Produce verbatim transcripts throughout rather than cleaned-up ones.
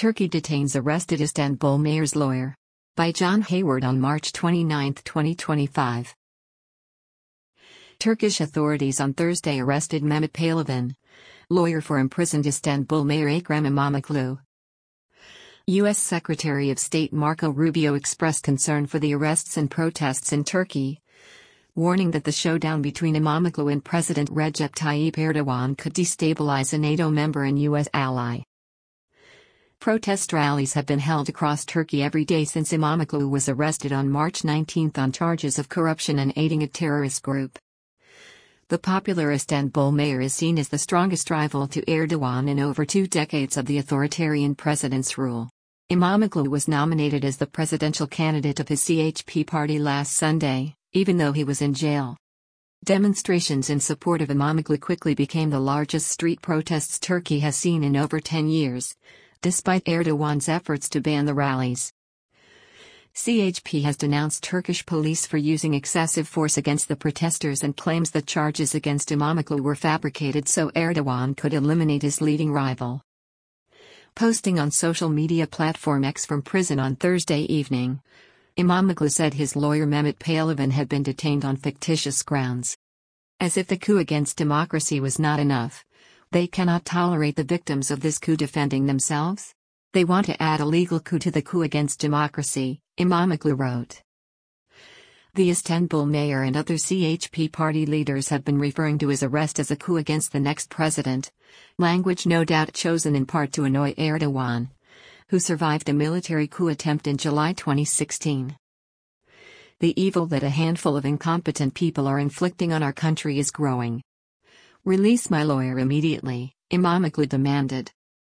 Turkey detains arrested Istanbul mayor's lawyer. By John Hayward on March twenty-ninth, twenty twenty-five. Turkish authorities on Thursday arrested Mehmet Pahlavan, lawyer for imprisoned Istanbul Mayor Ekrem İmamoğlu. U S Secretary of State Marco Rubio expressed concern for the arrests and protests in Turkey, warning that the showdown between İmamoğlu and President Recep Tayyip Erdogan could destabilize a NATO member and U S ally. Protest rallies have been held across Turkey every day since İmamoğlu was arrested on March nineteenth on charges of corruption and aiding a terrorist group. The popular Istanbul mayor is seen as the strongest rival to Erdogan in over two decades of the authoritarian president's rule. İmamoğlu was nominated as the presidential candidate of his C H P party last Sunday, even though he was in jail. Demonstrations in support of İmamoğlu quickly became the largest street protests Turkey has seen in over ten years, despite Erdogan's efforts to ban the rallies. C H P has denounced Turkish police for using excessive force against the protesters and claims the charges against İmamoğlu were fabricated so Erdogan could eliminate his leading rival. Posting on social media platform X from prison on Thursday evening, İmamoğlu said his lawyer Mehmet Pahlavan had been detained on fictitious grounds. As if the coup against democracy was not enough, they cannot tolerate the victims of this coup defending themselves. They want to add a legal coup to the coup against democracy, İmamoğlu wrote. The Istanbul mayor and other C H P party leaders have been referring to his arrest as a coup against the next president, language no doubt chosen in part to annoy Erdogan, who survived a military coup attempt in July twenty sixteen. The evil that a handful of incompetent people are inflicting on our country is growing. Release my lawyer immediately, İmamoğlu demanded.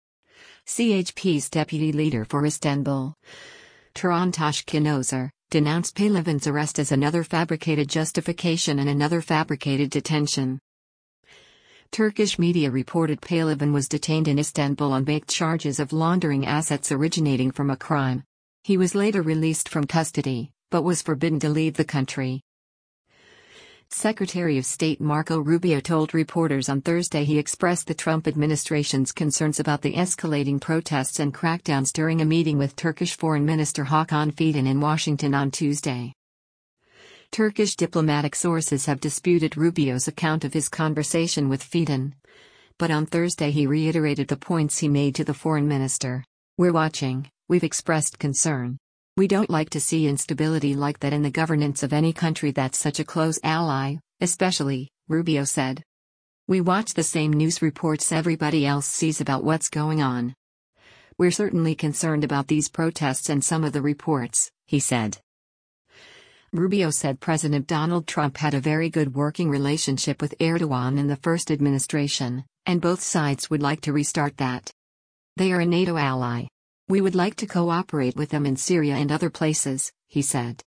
C H P's deputy leader for Istanbul, Turan Taşkınoğlu, denounced Pahlavan's arrest as another fabricated justification and another fabricated detention. Turkish media reported Pahlavan was detained in Istanbul on baked charges of laundering assets originating from a crime. He was later released from custody, but was forbidden to leave the country. Secretary of State Marco Rubio told reporters on Thursday he expressed the Trump administration's concerns about the escalating protests and crackdowns during a meeting with Turkish Foreign Minister Hakan Fidan in Washington on Tuesday. Turkish diplomatic sources have disputed Rubio's account of his conversation with Fidan, but on Thursday he reiterated the points he made to the foreign minister. "We're watching, we've expressed concern. We don't like to see instability like that in the governance of any country that's such a close ally, especially," Rubio said. "We watch the same news reports everybody else sees about what's going on. We're certainly concerned about these protests and some of the reports," he said. Rubio said President Donald Trump had a very good working relationship with Erdogan in the first administration, and both sides would like to restart that. "They are a NATO ally. We would like to cooperate with them in Syria and other places," he said.